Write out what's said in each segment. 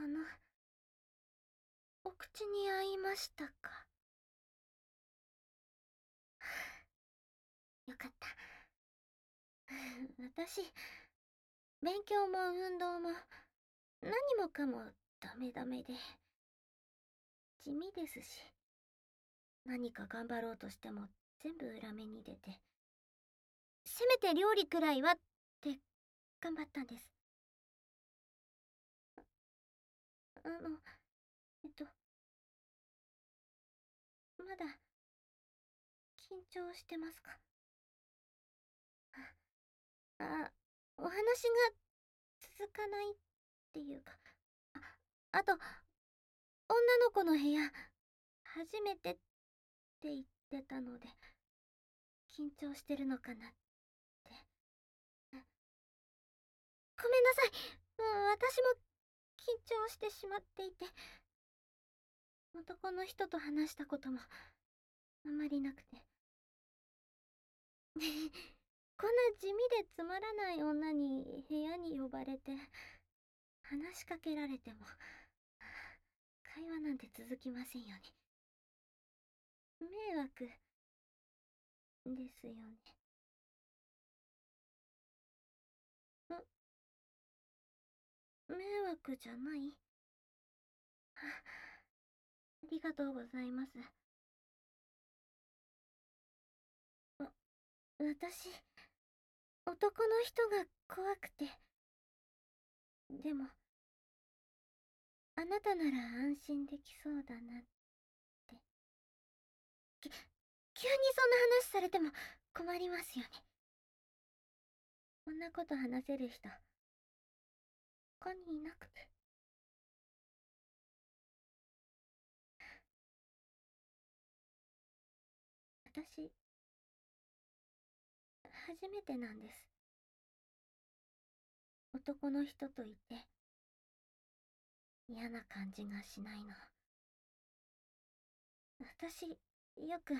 お口に合いましたか？よかった。私、勉強も運動も何もかもダメダメで、地味ですし、何か頑張ろうとしても全部裏目に出て、せめて料理くらいはって頑張ったんです。あの、えっと、まだ緊張してますか？あ、お話が続かないっていうか、あと、女の子の部屋、初めてって言ってたので、緊張してるのかなって。ごめんなさい。私も緊張してしまっていて、男の人と話したこともあんまりなくて。こんな地味でつまらない女に部屋に呼ばれて、話しかけられても、会話なんて続きませんよね。迷惑ですよね。迷惑じゃない？ありがとうございます。私、男の人が怖くて。でも、あなたなら安心できそうだなって。急にそんな話されても困りますよね。こんなこと話せる人、他にいなくて。私、初めてなんです。男の人といて、嫌な感じがしないの。私、よく、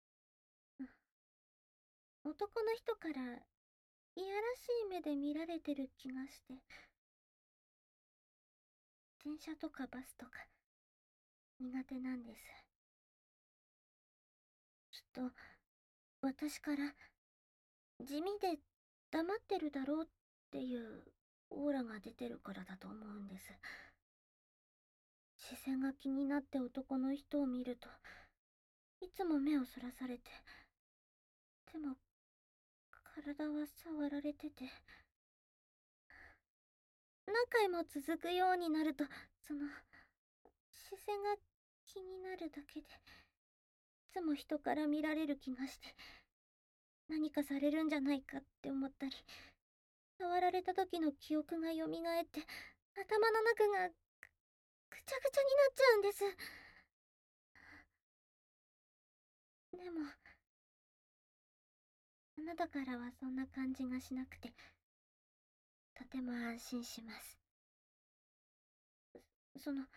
男の人からいやらしい目で見られてる気がして。電車とかバスとか、苦手なんです。きっと、私から地味で黙ってるだろうっていうオーラが出てるからだと思うんです。視線が気になって男の人を見るといつも目をそらされて、でも体は触られてて、何回も続くようになると、その視線が気になるだけでいつも人から見られる気がして、何かされるんじゃないかって思ったり、触られた時の記憶が蘇って頭の中がぐちゃぐちゃになっちゃうんです。でも、あなたからはそんな感じがしなくて、とても安心します。その、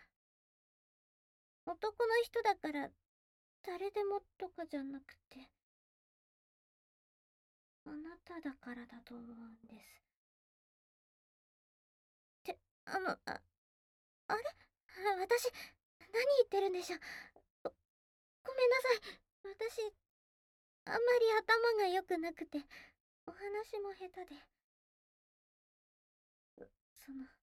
男の人だから誰でもとかじゃなくて、あなただからだと思うんです。って、あれ私、何言ってるんでしょう。ごめんなさい。私、あんまり頭が良くなくて、お話も下手で。その、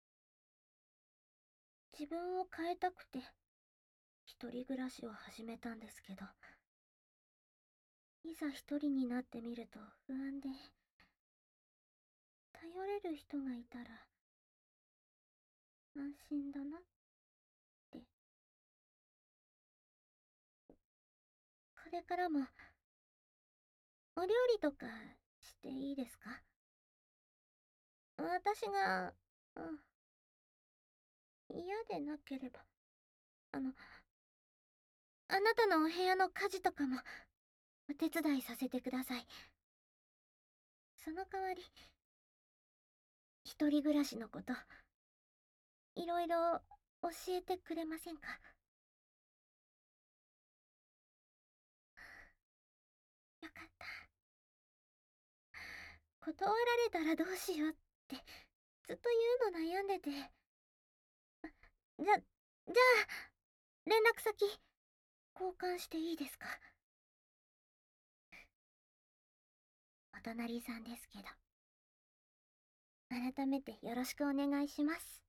自分を変えたくて、一人暮らしを始めたんですけど、いざ一人になってみると不安で、頼れる人がいたら安心だなって。これからもお料理とかしていいですか？私が、嫌でなければ。あの、あなたのお部屋の家事とかもお手伝いさせてください。その代わり、一人暮らしのこと、いろいろ教えてくれませんか？よかった。断られたらどうしようってずっと言うの悩んでて。 じゃあ、連絡先、交換していいですか？お隣さんですけど。改めてよろしくお願いします。